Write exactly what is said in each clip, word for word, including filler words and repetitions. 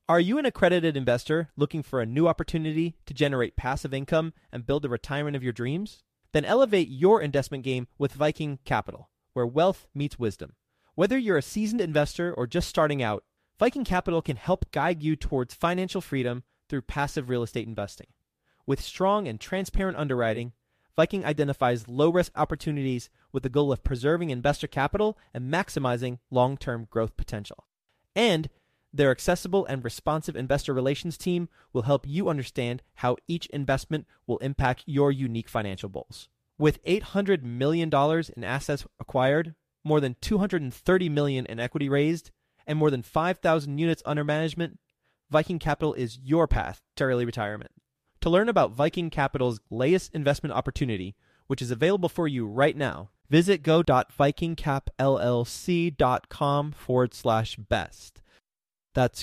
Are you an accredited investor looking for a new opportunity to generate passive income and build the retirement of your dreams? Then elevate your investment game with Viking Capital, where wealth meets wisdom. Whether you're a seasoned investor or just starting out, Viking Capital can help guide you towards financial freedom through passive real estate investing. With strong and transparent underwriting, Viking identifies low-risk opportunities with the goal of preserving investor capital and maximizing long-term growth potential. And their accessible and responsive investor relations team will help you understand how each investment will impact your unique financial goals. With eight hundred million dollars in assets acquired, more than two hundred thirty million dollars in equity raised, and more than five thousand units under management, Viking Capital is your path to early retirement. To learn about Viking Capital's latest investment opportunity, which is available for you right now, visit go.vikingcapllc.com forward slash best. That's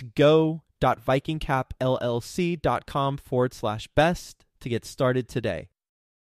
go.vikingcapllc.com forward slash best to get started today.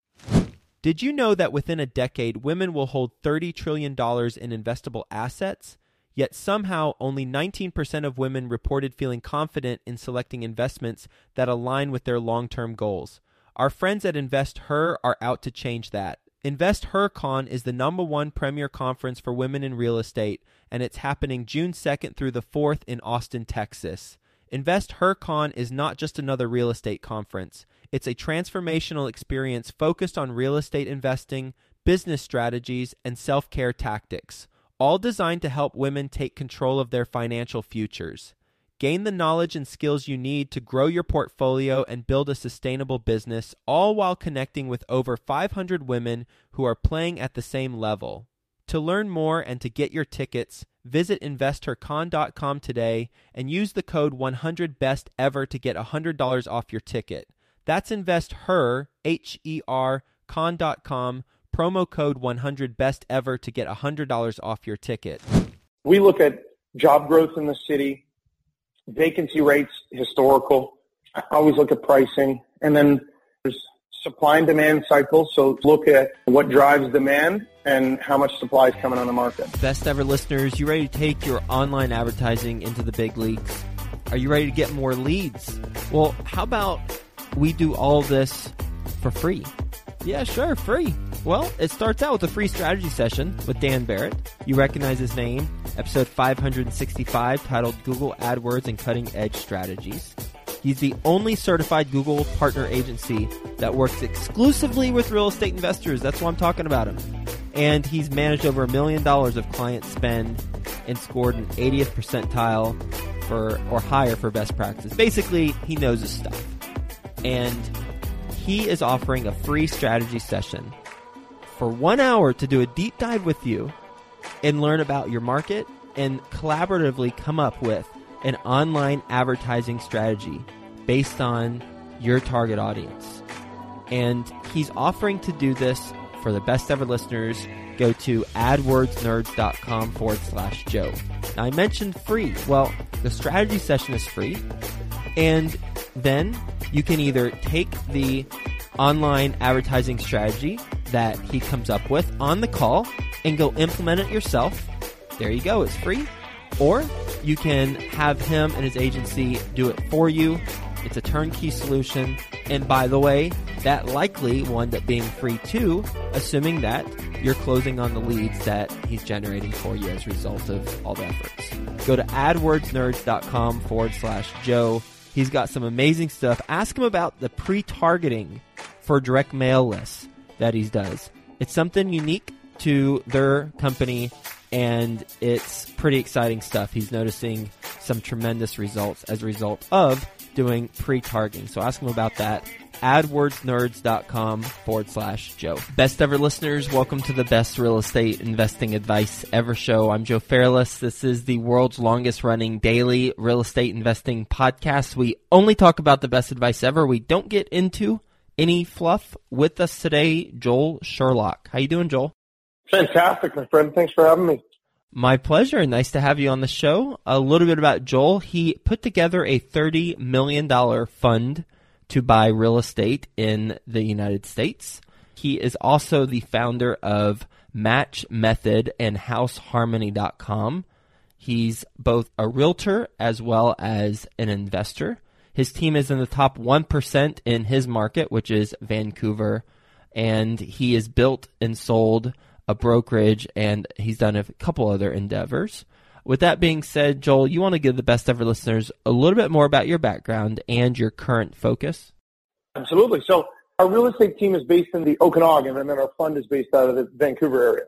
Did you know that within a decade, women will hold thirty trillion dollars in investable assets? Yet somehow only nineteen percent of women reported feeling confident in selecting investments that align with their long-term goals. Our friends at InvestHer are out to change that. InvestHerCon is the number one premier conference for women in real estate, and it's happening June second through the fourth in Austin, Texas. InvestHerCon is not just another real estate conference. It's a transformational experience focused on real estate investing, business strategies, and self-care tactics, all designed to help women take control of their financial futures. Gain the knowledge and skills you need to grow your portfolio and build a sustainable business, all while connecting with over five hundred women who are playing at the same level. To learn more and to get your tickets, visit investor con dot com today and use the code one hundred best ever to get one hundred dollars off your ticket. That's InvestHer, H E R, con dot com, promo code one hundred best ever to get one hundred dollars off your ticket. We look at job growth in the city, vacancy rates, historical. I always look at pricing. And then there's supply and demand cycles. So look at what drives demand and how much supply is coming on the market. Best ever listeners, you ready to take your online advertising into the big leagues? Are you ready to get more leads? Well, how about we do all this for free? Yeah, sure, free. Well, it starts out with a free strategy session with Dan Barrett. You recognize his name, episode five hundred sixty-five, titled Google AdWords and Cutting Edge Strategies. He's the only certified Google partner agency that works exclusively with real estate investors. That's why I'm talking about him. And he's managed over a million dollars of client spend and scored an eightieth percentile for or higher for best practices. Basically, he knows his stuff. And he is offering a free strategy session for one hour to do a deep dive with you and learn about your market and collaboratively come up with an online advertising strategy based on your target audience. And he's offering to do this for the best ever listeners. Go to adwordsnerds.com forward slash Joe. Now, I mentioned free. Well, the strategy session is free. And then you can either take the online advertising strategy that he comes up with on the call and go implement it yourself. There you go. It's free. Or you can have him and his agency do it for you. It's a turnkey solution. And by the way, that likely will end up being free too, assuming that you're closing on the leads that he's generating for you as a result of all the efforts. Go to adwordsnerds.com forward slash Joe. He's got some amazing stuff. Ask him about the pre-targeting for direct mail lists that he does. It's something unique to their company, and it's pretty exciting stuff. He's noticing some tremendous results as a result of doing pre-targeting. So ask him about that. adwordsnerds.com forward slash Joe. Best ever listeners, welcome to the best real estate investing advice ever show. I'm Joe Fairless. This is the world's longest running daily real estate investing podcast. We only talk about the best advice ever. We don't get into any fluff. With us today, Joel Sherlock. How you doing, Joel? Fantastic, my friend. Thanks for having me. My pleasure. Nice to have you on the show. A little bit about Joel. He put together a thirty million dollars fund to buy real estate in the United States. He is also the founder of Match Method and house harmony dot com. He's both a realtor as well as an investor. His team is in the top one percent in his market, which is Vancouver, and he has built and sold a brokerage, and he's done a couple other endeavors. With that being said, Joel, you want to give the best ever listeners a little bit more about your background and your current focus? Absolutely. So our real estate team is based in the Okanagan, and then our fund is based out of the Vancouver area.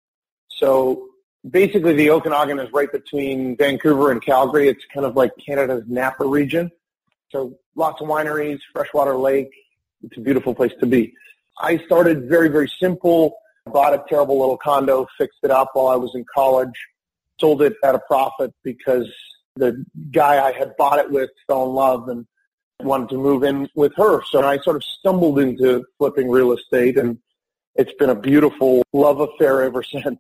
So basically the Okanagan is right between Vancouver and Calgary. It's kind of like Canada's Napa region. So lots of wineries, freshwater lake. It's a beautiful place to be. I started very, very simple, bought a terrible little condo, fixed it up while I was in college, sold it at a profit because the guy I had bought it with fell in love and wanted to move in with her. So I sort of stumbled into flipping real estate, and it's been a beautiful love affair ever since.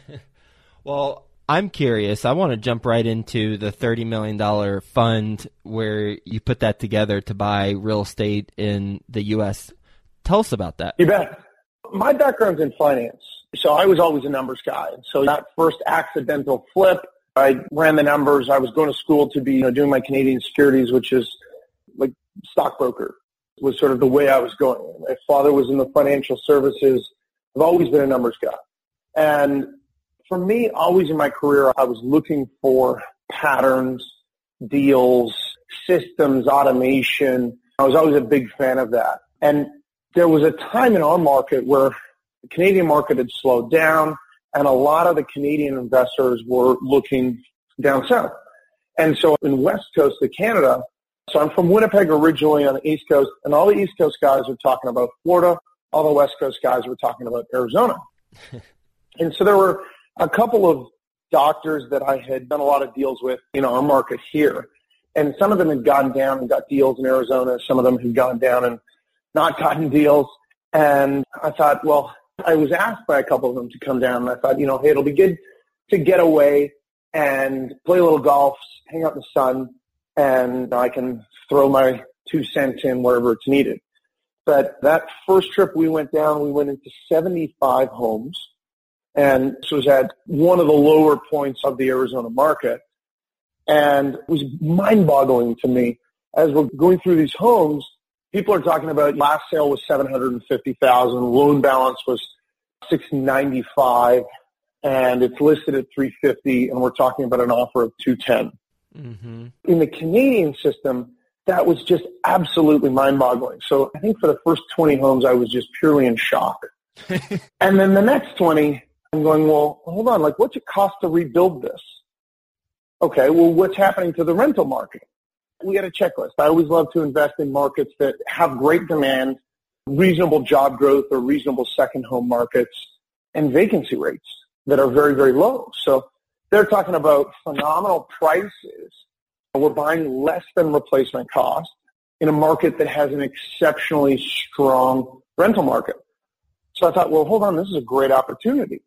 Well, I'm curious. I want to jump right into the thirty million dollars fund where you put that together to buy real estate in the U S. Tell us about that. You bet. My background's in finance, so I was always a numbers guy. So that first accidental flip, I ran the numbers. I was going to school to be, you know, doing my Canadian securities, which is like stockbroker, was sort of the way I was going. My father was in the financial services. I've always been a numbers guy. And for me, always in my career, I was looking for patterns, deals, systems, automation. I was always a big fan of that. And there was a time in our market where the Canadian market had slowed down, and a lot of the Canadian investors were looking down south. And so in West Coast of Canada, so I'm from Winnipeg originally on the East Coast, and all the East Coast guys were talking about Florida. All the West Coast guys were talking about Arizona. And so there were a couple of doctors that I had done a lot of deals with in our market here. And some of them had gone down and got deals in Arizona. Some of them had gone down and not gotten deals. And I thought, well, I was asked by a couple of them to come down. And I thought, you know, hey, it'll be good to get away and play a little golf, hang out in the sun, and I can throw my two cents in wherever it's needed. But that first trip we went down, we went into seventy-five homes. And this was at one of the lower points of the Arizona market. And it was mind-boggling to me. As we're going through these homes, people are talking about last sale was seven hundred fifty thousand dollars, loan balance was six ninety-five, and it's listed at three fifty, and we're talking about an offer of two ten. Mm-hmm. In the Canadian system, that was just absolutely mind-boggling. So I think for the first twenty homes, I was just purely in shock. And then the next twenty, I'm going, well, hold on, like what's it cost to rebuild this? Okay, well, what's happening to the rental market? We got a checklist. I always love to invest in markets that have great demand, reasonable job growth or reasonable second home markets, and vacancy rates that are very, very low. So they're talking about phenomenal prices. We're buying less than replacement cost in a market that has an exceptionally strong rental market. So I thought, well, hold on, this is a great opportunity.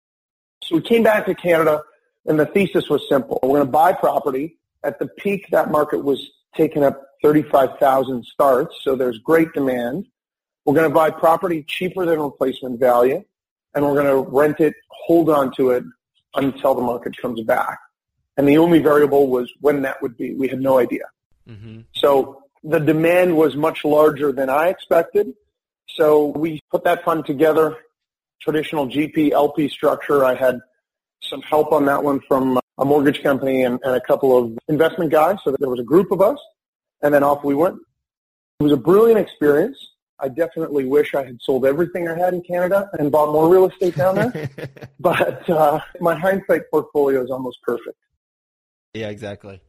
So we came back to Canada, and the thesis was simple. We're going to buy property. At the peak, that market was taking up thirty-five thousand starts, so there's great demand. We're going to buy property cheaper than replacement value, and we're going to rent it, hold on to it until the market comes back. And the only variable was when that would be. We had no idea. Mm-hmm. So the demand was much larger than I expected. So we put that fund together, traditional G P L P structure. I had some help on that one from a mortgage company and, and a couple of investment guys. So there was a group of us, and then off we went. It was a brilliant experience. I definitely wish I had sold everything I had in Canada and bought more real estate down there. But uh, my hindsight portfolio is almost perfect. Yeah, exactly.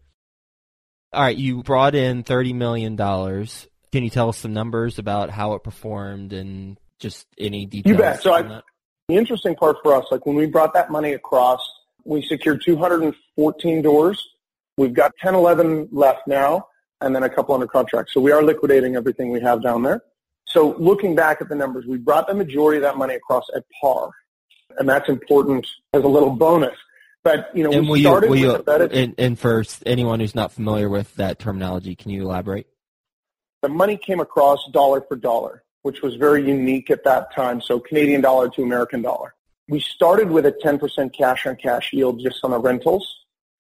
All right, you brought in thirty million dollars. Can you tell us some numbers about how it performed and just any details? You bet. So I, that? The interesting part for us, like when we brought that money across, we secured two hundred fourteen doors. We've got ten, eleven left now, and then a couple under contract. So we are liquidating everything we have down there. So looking back at the numbers, we brought the majority of that money across at par, and that's important as a little bonus. But, you know, and we will started you, will with a you, and, and for anyone who's not familiar with that terminology, can you elaborate? The money came across dollar for dollar, which was very unique at that time. So Canadian dollar to American dollar. We started with a ten percent cash on cash yield just on the rentals.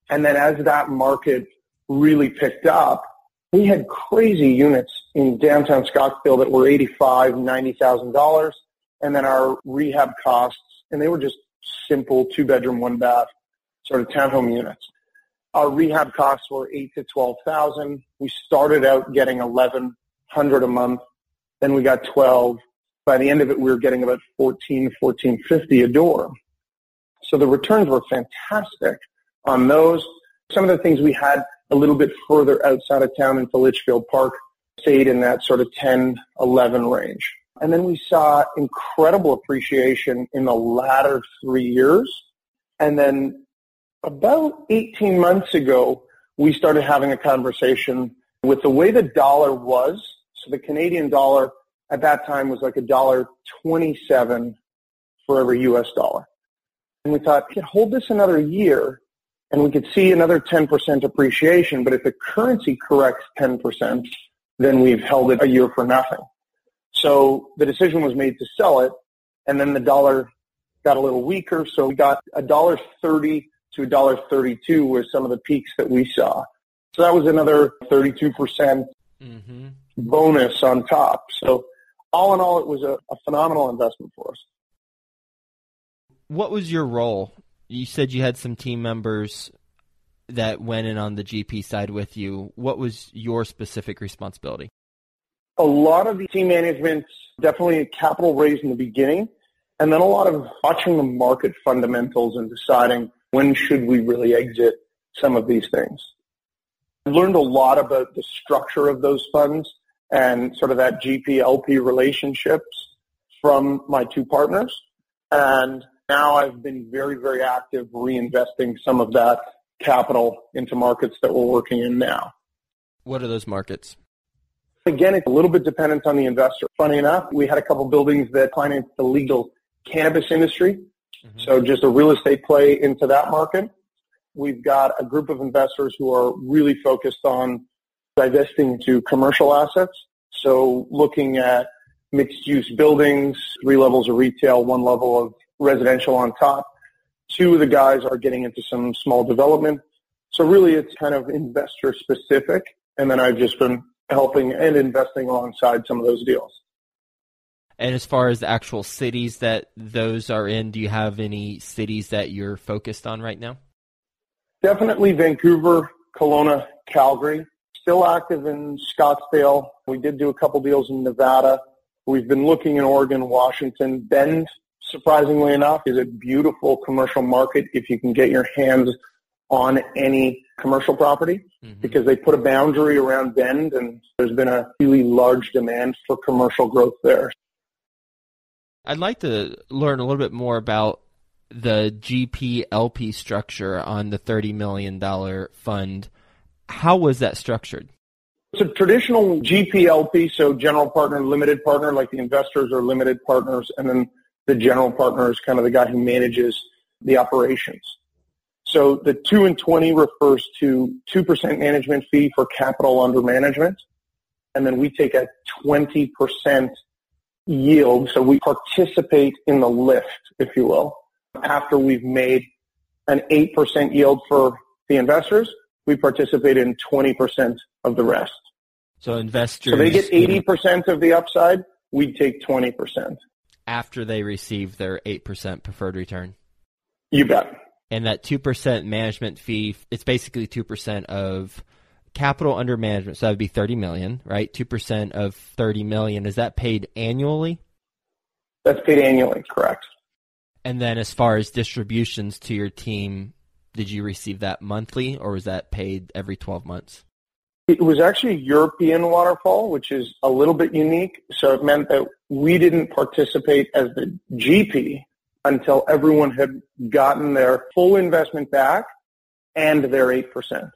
And then as that market really picked up, we had crazy units in downtown Scottsdale that were eighty-five thousand dollars, ninety thousand dollars. And then our rehab costs, and they were just simple two-bedroom, one-bath sort of townhome units. Our rehab costs were eight to twelve thousand. We started out getting eleven hundred a month. Then we got twelve. By the end of it, we were getting about fourteen, fourteen fifty a door. So the returns were fantastic on those. Some of the things we had a little bit further outside of town into Litchfield Park stayed in that sort of ten, eleven range. And then we saw incredible appreciation in the latter three years. And then about eighteen months ago, we started having a conversation with the way the dollar was. So the Canadian dollar at that time was like a dollar twenty-seven for every U S dollar. And we thought, we could hold this another year and we could see another ten percent appreciation. But if the currency corrects ten percent, then we've held it a year for nothing. So the decision was made to sell it, and then the dollar got a little weaker. So we got a dollar thirty to a dollar thirty-two were some of the peaks that we saw. So that was another thirty-two percent mm-hmm. bonus on top. So all in all, it was a, a phenomenal investment for us. What was your role? You said you had some team members that went in on the G P side with you. What was your specific responsibility? A lot of the team management, definitely a capital raise in the beginning, and then a lot of watching the market fundamentals and deciding when should we really exit some of these things. I've learned a lot about the structure of those funds and sort of that G P L P relationships from my two partners. And now I've been very, very active reinvesting some of that capital into markets that we're working in now. What are those markets? Again, it's a little bit dependent on the investor. Funny enough, we had a couple buildings that financed the legal cannabis industry. Mm-hmm. So just a real estate play into that market. We've got a group of investors who are really focused on divesting to commercial assets. So looking at mixed-use buildings, three levels of retail, one level of residential on top. Two of the guys are getting into some small development. So really it's kind of investor specific. And then I've just been helping and investing alongside some of those deals. And as far as the actual cities that those are in, do you have any cities that you're focused on right now? Definitely Vancouver, Kelowna, Calgary. Still active in Scottsdale. We did do a couple deals in Nevada. We've been looking in Oregon, Washington. Bend, surprisingly enough, is a beautiful commercial market if you can get your hands on any commercial property, mm-hmm. because they put a boundary around Bend, and there's been a really large demand for commercial growth there. I'd like to learn a little bit more about the G P L P structure on the thirty million dollars fund. How was that structured? It's a traditional G P L P, so general partner, limited partner, like the investors are limited partners, and then the general partner is kind of the guy who manages the operations. So the two and twenty refers to two percent management fee for capital under management, and then we take a twenty percent yield, so we participate in the lift, if you will. After we've made an eight percent yield for the investors, we participate in twenty percent of the rest. So investors... So they get eighty percent of the upside, we take twenty percent. After they receive their eight percent preferred return? You bet. And that two percent management fee, it's basically two percent of capital under management. So that would be thirty million dollars, right? two percent of thirty million dollars. Is that paid annually? That's paid annually, correct. And then as far as distributions to your team, did you receive that monthly, or was that paid every twelve months? It was actually a European waterfall, which is a little bit unique. So it meant that we didn't participate as the G P until everyone had gotten their full investment back and their eight percent.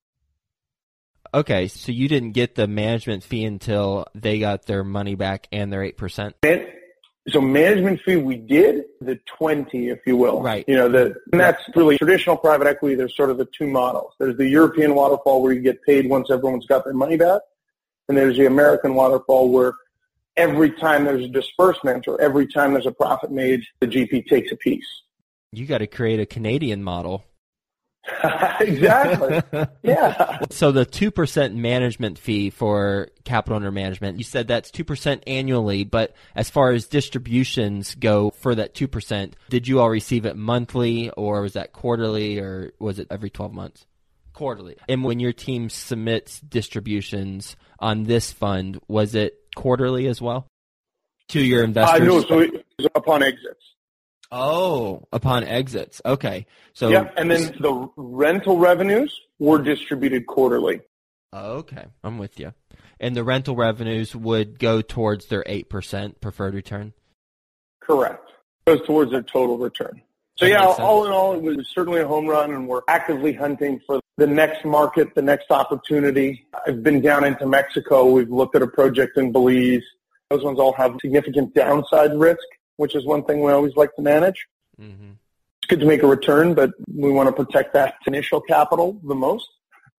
Okay, so you didn't get the management fee until they got their money back and their eight percent? So management fee we did, the twenty, if you will. Right. You know, the, and that's really traditional private equity. There's sort of the two models. There's the European waterfall where you get paid once everyone's got their money back. And there's the American waterfall where every time there's a disbursement or every time there's a profit made, the G P takes a piece. You got to create a Canadian model. Exactly. Yeah. So the two percent management fee for capital under management, you said that's two percent annually, but as far as distributions go for that two percent, did you all receive it monthly, or was that quarterly, or was it every twelve months? Quarterly. And when your team submits distributions on this fund, was it quarterly as well to your investors? Uh, no, so it was upon exits. Oh, upon exits. Okay. So yeah, and then the rental revenues were distributed quarterly. Okay, I'm with you. And the rental revenues would go towards their eight percent preferred return? Correct. Goes towards their total return. So That yeah, makes sense. all in all, it was certainly a home run, and we're actively hunting for the next market, the next opportunity. I've been down into Mexico. We've looked at a project in Belize. Those ones all have significant downside risk, which is one thing we always like to manage. Mm-hmm. It's good to make a return, but we want to protect that initial capital the most.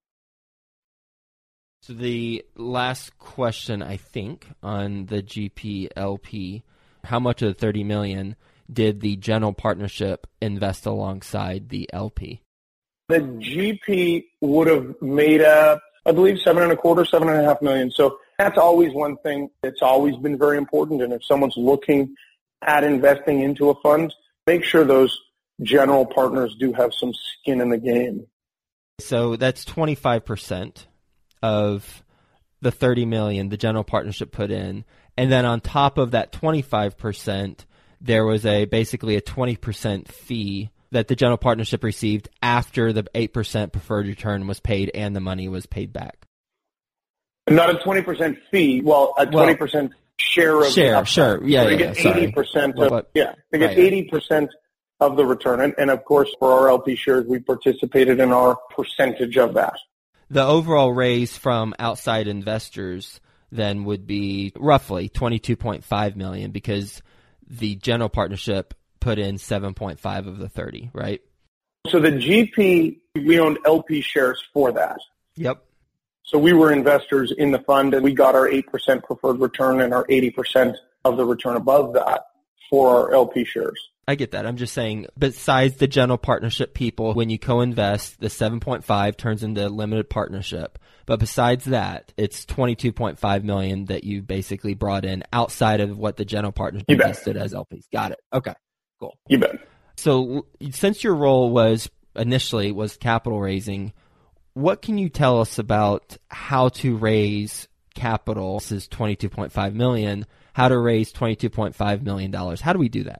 So the last question, I think, on the G P L P, how much of the thirty million dollars did the general partnership invest alongside the L P? The G P would have made up, I believe, seven and a quarter, seven and a half million. So that's always one thing that's always been very important. And if someone's looking at investing into a fund, make sure those general partners do have some skin in the game. So that's twenty-five percent of the thirty million dollars the general partnership put in. And then on top of that twenty-five percent, there was a basically a twenty percent fee that the general partnership received after the eight percent preferred return was paid and the money was paid back. Not a twenty percent fee, well, a twenty percent well, share of share, the sure, yeah, so yeah, they get yeah, eighty percent sorry. of, Well, yeah, they get right. eighty percent of the return. And, and of course, for our L P shares, we participated in our percentage of that. The overall raise from outside investors then would be roughly twenty-two point five million dollars because the general partnership put in seven point five of the thirty, right? So the G P, we owned L P shares for that. Yep. So we were investors in the fund, and we got our eight percent preferred return and our eighty percent of the return above that for our L P shares. I get that. I'm just saying, besides the general partnership people, when you co-invest, the seven point five turns into limited partnership. But besides that, it's twenty-two point five million dollars that you basically brought in outside of what the general partnership invested as L Ps. Got it. Okay, cool. You bet. So since your role was initially was capital raising, what can you tell us about how to raise capital? This is twenty-two point five million dollars. How to raise twenty-two point five million dollars. How do we do that?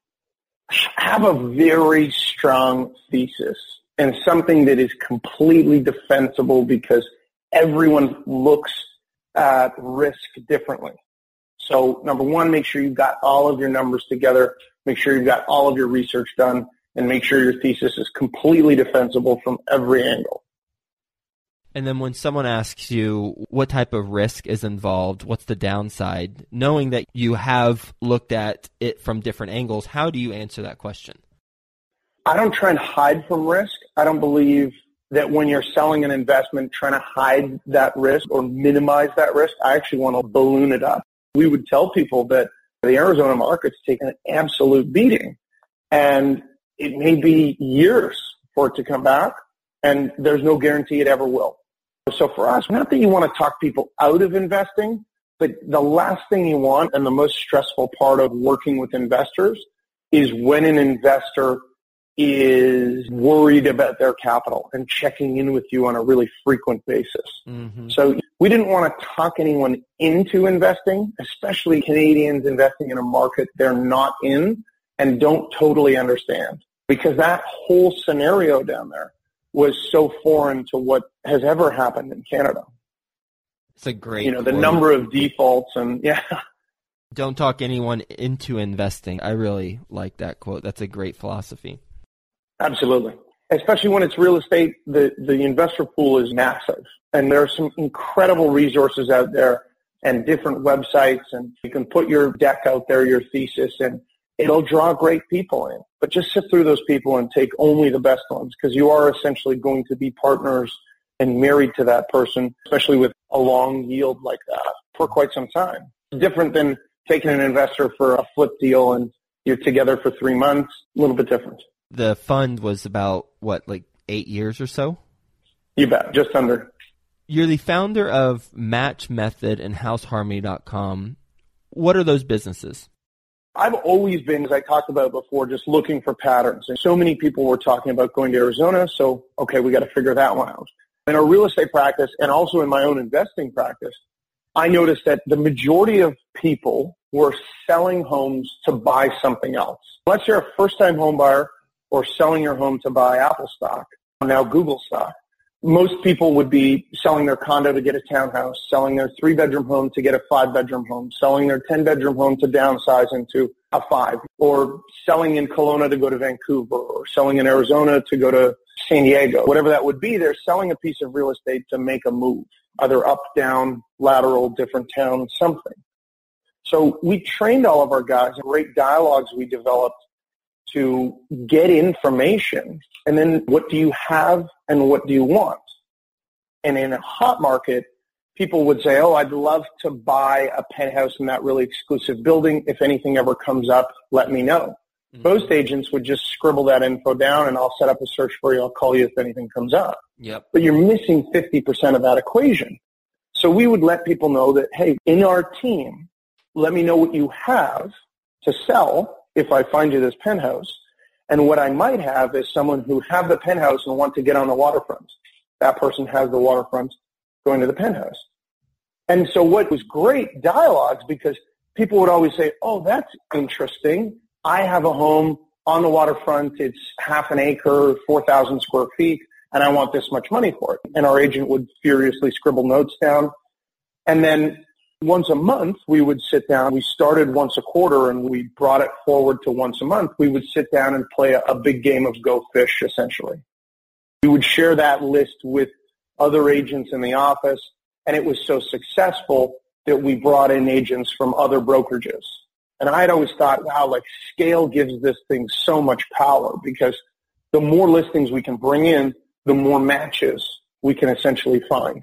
Have a very strong thesis and something that is completely defensible because everyone looks at risk differently. So number one, make sure you've got all of your numbers together, make sure you've got all of your research done, and make sure your thesis is completely defensible from every angle. And then when someone asks you what type of risk is involved, what's the downside, knowing that you have looked at it from different angles, how do you answer that question? I don't try and hide from risk. I don't believe that when you're selling an investment, trying to hide that risk or minimize that risk, I actually want to balloon it up. We would tell people that the Arizona market's taken an absolute beating, and it may be years for it to come back, and there's no guarantee it ever will. So for us, not that you want to talk people out of investing, but the last thing you want and the most stressful part of working with investors is when an investor is worried about their capital and checking in with you on a really frequent basis. Mm-hmm. So we didn't want to talk anyone into investing, especially Canadians investing in a market they're not in and don't totally understand, because that whole scenario down there was so foreign to what has ever happened in Canada. It's a great You know, the quote. number of defaults and, yeah. Don't talk anyone into investing. I really like that quote. That's a great philosophy. Absolutely. Especially when it's real estate, the, the investor pool is massive. And there are some incredible resources out there and different websites, and you can put your deck out there, your thesis, and it'll draw great people in. But just sit through those people and take only the best ones, because you are essentially going to be partners and married to that person, especially with a long yield like that for quite some time. It's different than taking an investor for a flip deal and you're together for three months, a little bit different. The fund was about, what, like eight years or so? You bet, just under. You're the founder of Match Method and House Harmony dot com. What are those businesses? I've always been, as I talked about before, just looking for patterns. And so many people were talking about going to Arizona, so, okay, we got to figure that one out. In our real estate practice and also in my own investing practice, I noticed that the majority of people were selling homes to buy something else. Unless you're a first-time home buyer or selling your home to buy Apple stock, now Google stock, most people would be selling their condo to get a townhouse, selling their three-bedroom home to get a five-bedroom home, selling their ten-bedroom home to downsize into a five, or selling in Kelowna to go to Vancouver, or selling in Arizona to go to San Diego. Whatever that would be, they're selling a piece of real estate to make a move, either up, down, lateral, different town, something. So we trained all of our guys, great dialogues we developed to get information, and then what do you have and what do you want? And in a hot market, people would say, oh, I'd love to buy a penthouse in that really exclusive building. If anything ever comes up, let me know. Mm-hmm. Most agents would just scribble that info down, and I'll set up a search for you. I'll call you if anything comes up. Yep. But you're missing fifty percent of that equation. So we would let people know that, hey, in our team, let me know what you have to sell if I find you this penthouse. And what I might have is someone who have the penthouse and want to get on the waterfront. That person has the waterfront going to the penthouse. And so what was great dialogues, because people would always say, oh, that's interesting. I have a home on the waterfront. It's half an acre, four thousand square feet, and I want this much money for it. And our agent would furiously scribble notes down. And then once a month, we would sit down. We started once a quarter, and we brought it forward to once a month. We would sit down and play a, a big game of Go Fish, essentially. We would share that list with other agents in the office, and it was so successful that we brought in agents from other brokerages. And I had always thought, wow, like scale gives this thing so much power, because the more listings we can bring in, the more matches we can essentially find.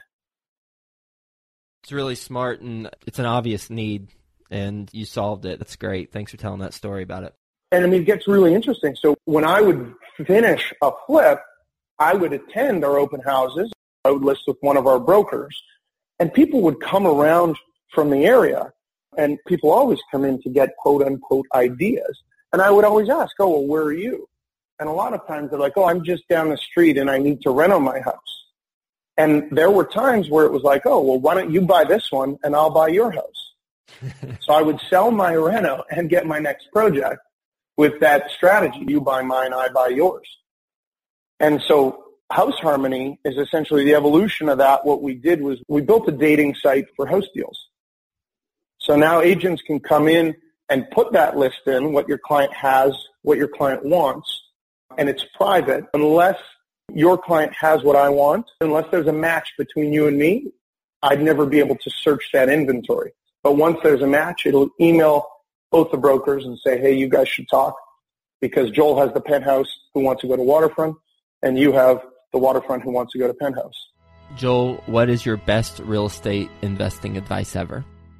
It's really smart, and it's an obvious need, and you solved it. That's great. Thanks for telling that story about it. And I mean, it gets really interesting. So when I would finish a flip, I would attend our open houses. I would list with one of our brokers, and people would come around from the area, and people always come in to get quote-unquote ideas. And I would always ask, oh, well, where are you? And a lot of times they're like, oh, I'm just down the street, and I need to rent on my house. And there were times where it was like, oh, well, why don't you buy this one and I'll buy your house? So I would sell my reno and get my next project with that strategy. You buy mine, I buy yours. And so House Harmony is essentially the evolution of that. What we did was we built a dating site for house deals. So now agents can come in and put that list in, what your client has, what your client wants, and it's private unless your client has what I want. Unless there's a match between you and me, I'd never be able to search that inventory. But once there's a match, it'll email both the brokers and say, hey, you guys should talk, because Joel has the penthouse who wants to go to waterfront, and you have the waterfront who wants to go to penthouse. Joel, what is your best real estate investing advice ever?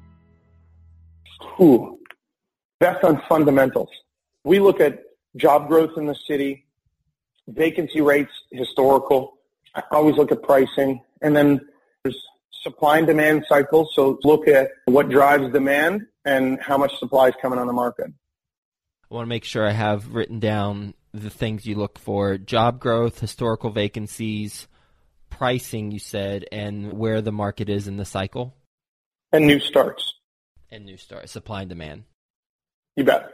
Ooh, best on fundamentals. We look at job growth in the city, vacancy rates, historical. I always look at pricing. And then there's supply and demand cycles. So look at what drives demand and how much supply is coming on the market. I want to make sure I have written down the things you look for: job growth, historical vacancies, pricing, you said, and where the market is in the cycle. And new starts. And new starts, supply and demand. You bet.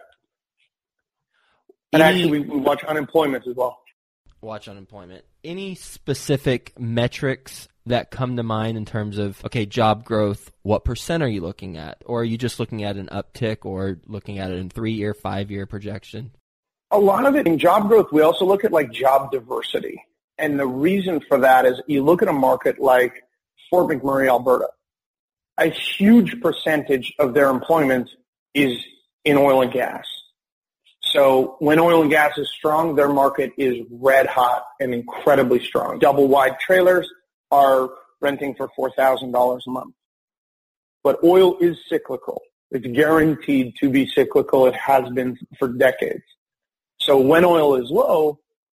And Any, actually, we, we watch unemployment as well. Watch unemployment. Any specific metrics that come to mind in terms of, okay, job growth, what percent are you looking at? Or are you just looking at an uptick, or looking at it in three-year, five-year projection? A lot of it in job growth, we also look at like job diversity. And the reason for that is you look at a market like Fort McMurray, Alberta. A huge percentage of their employment is in oil and gas. So when oil and gas is strong, their market is red hot and incredibly strong. Double wide trailers are renting for four thousand dollars a month. But oil is cyclical. It's guaranteed to be cyclical. It has been for decades. So when oil is low,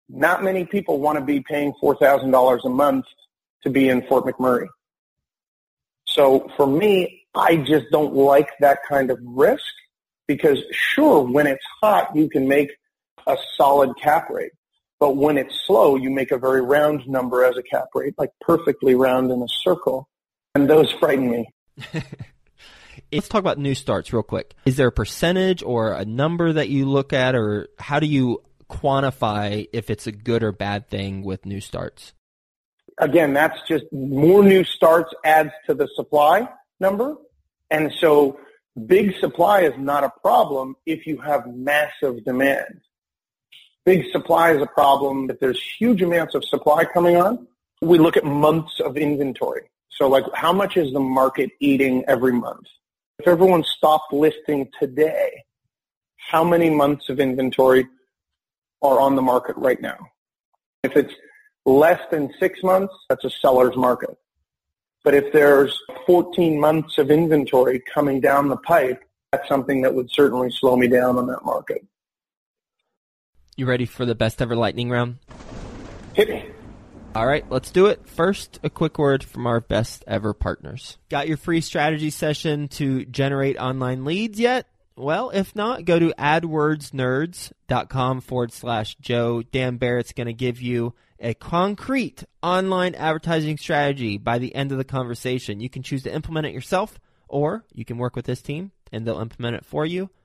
Not many people want to be paying four thousand dollars a month to be in Fort McMurray. So for me, I just don't like that kind of risk because sure, when it's hot, you can make a solid cap rate. But when it's slow, you make a very round number as a cap rate, like perfectly round in a circle. And those frighten me. Let's talk about new starts real quick. Is there a percentage or a number that you look at, or how do you quantify if it's a good or bad thing with new starts? Again, that's just more new starts adds to the supply number. And so big supply is not a problem if you have massive demand. Big supply is a problem if there's huge amounts of supply coming on. We look at months of inventory. So like how much is the market eating every month? If everyone stopped listing today, how many months of inventory are on the market right now? If it's less than six months, that's a seller's market. But if there's fourteen months of inventory coming down the pipe, that's something that would certainly slow me down on that market. You ready for the best ever lightning round? Hit me. All right, let's do it. First, a quick word from our best ever partners. Got your free strategy session to generate online leads yet? Well, if not, go to adwordsnerds.com forward slash Joe. Dan Barrett's going to give you a concrete online advertising strategy by the end of the conversation. You can choose to implement it yourself, or you can work with this team, and they'll implement it for you.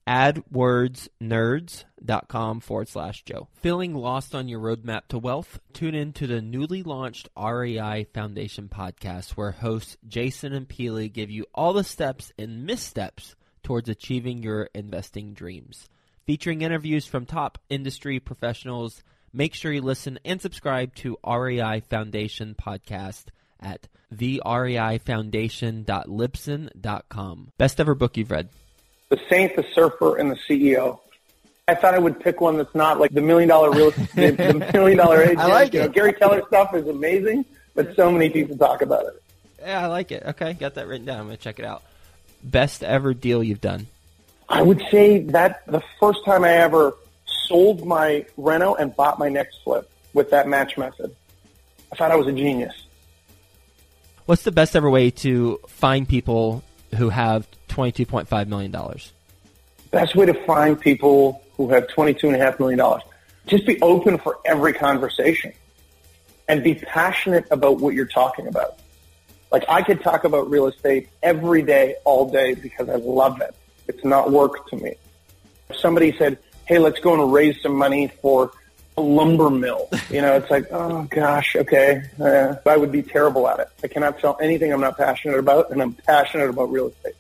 adwordsnerds.com forward slash Joe. Feeling lost on your roadmap to wealth? Tune in to the newly launched R E I Foundation podcast, where hosts Jason and Peely give you all the steps and missteps towards achieving your investing dreams. Featuring interviews from top industry professionals, make sure you listen and subscribe to R E I Foundation podcast at the R E I foundation dot libsyn dot com. Best ever book you've read? The Saint, the Surfer, and the C E O. I thought I would pick one that's not like the million dollar real estate, the million dollar agent. I like you it. know, Gary Keller stuff is amazing, but so many people talk about it. Yeah, I like it. Okay, got that written down. I'm going to check it out. Best ever deal you've done? I would say that the first time I ever sold my reno and bought my next flip with that match method. I thought I was a genius. What's the best ever way to find people who have twenty-two point five million dollars? Best way to find people who have twenty-two point five million dollars. Just be open for every conversation and be passionate about what you're talking about. Like I could talk about real estate every day, all day, because I love it. It's not work to me. If somebody said, hey, let's go and raise some money for a lumber mill, you know, it's like, oh, gosh, okay. Uh, I would be terrible at it. I cannot sell anything I'm not passionate about, and I'm passionate about real estate.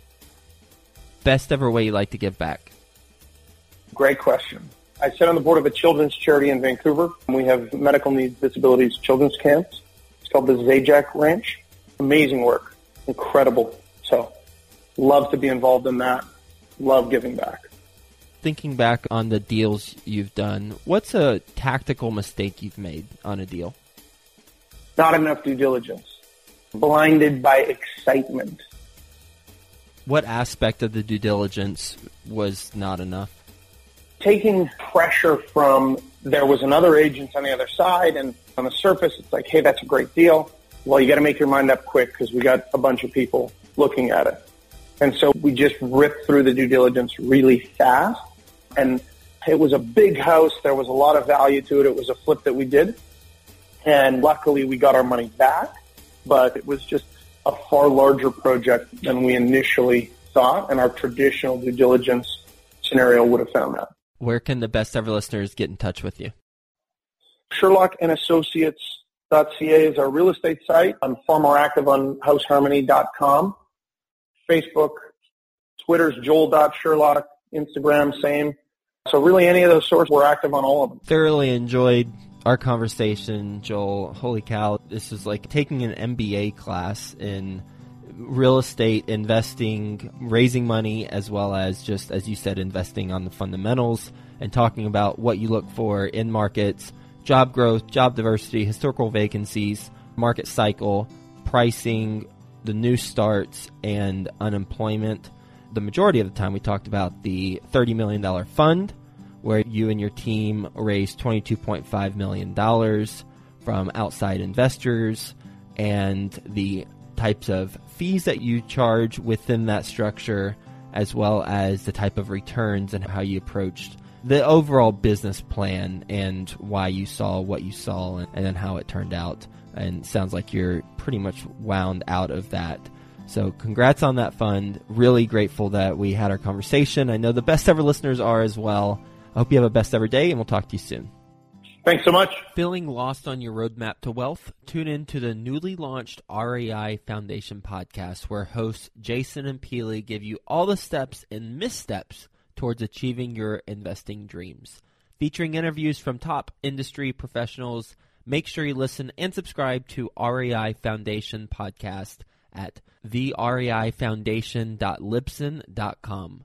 Best ever way you like to give back? Great question. I sit on the board of a children's charity in Vancouver. We have medical needs disabilities children's camps. It's called the Zajac Ranch. Amazing work. Incredible. So love to be involved in that. Love giving back. Thinking back on the deals you've done, what's a tactical mistake you've made on a deal? Not enough due diligence. Blinded by excitement. What aspect of the due diligence was not enough? Taking pressure from there was another agent on the other side, and on the surface it's like, hey, that's a great deal. Well, you got to make your mind up quick because we got a bunch of people looking at it. And so we just ripped through the due diligence really fast. And it was a big house. There was a lot of value to it. It was a flip that we did. And luckily we got our money back. But it was just a far larger project than we initially thought. And our traditional due diligence scenario would have found that. Where can the best ever listeners get in touch with you? Sherlock and Associates dot C A is our real estate site. I'm far more active on house harmony dot com. Facebook, Twitter's Joel dot Sherlock, Instagram, same. So really any of those sources, we're active on all of them. Thoroughly enjoyed our conversation, Joel. Holy cow, this is like taking an M B A class in real estate, investing, raising money, as well as just, as you said, investing on the fundamentals and talking about what you look for in markets, job growth, job diversity, historical vacancies, market cycle, pricing, the new starts, and unemployment. The majority of the time we talked about the thirty million dollars fund, where you and your team raised twenty-two point five million dollars from outside investors, and the types of fees that you charge within that structure, as well as the type of returns and how you approached the overall business plan and why you saw what you saw and, and then how it turned out. And it sounds like you're pretty much wound out of that. So congrats on that fund. Really grateful that we had our conversation. I know the best ever listeners are as well. I hope you have a best ever day, and we'll talk to you soon. Thanks so much. Feeling lost on your roadmap to wealth? Tune in to the newly launched R A I Foundation podcast, where hosts Jason and Peely give you all the steps and missteps towards achieving your investing dreams. Featuring interviews from top industry professionals, make sure you listen and subscribe to R A I Foundation podcast at the R A I foundation dot libsyn dot com.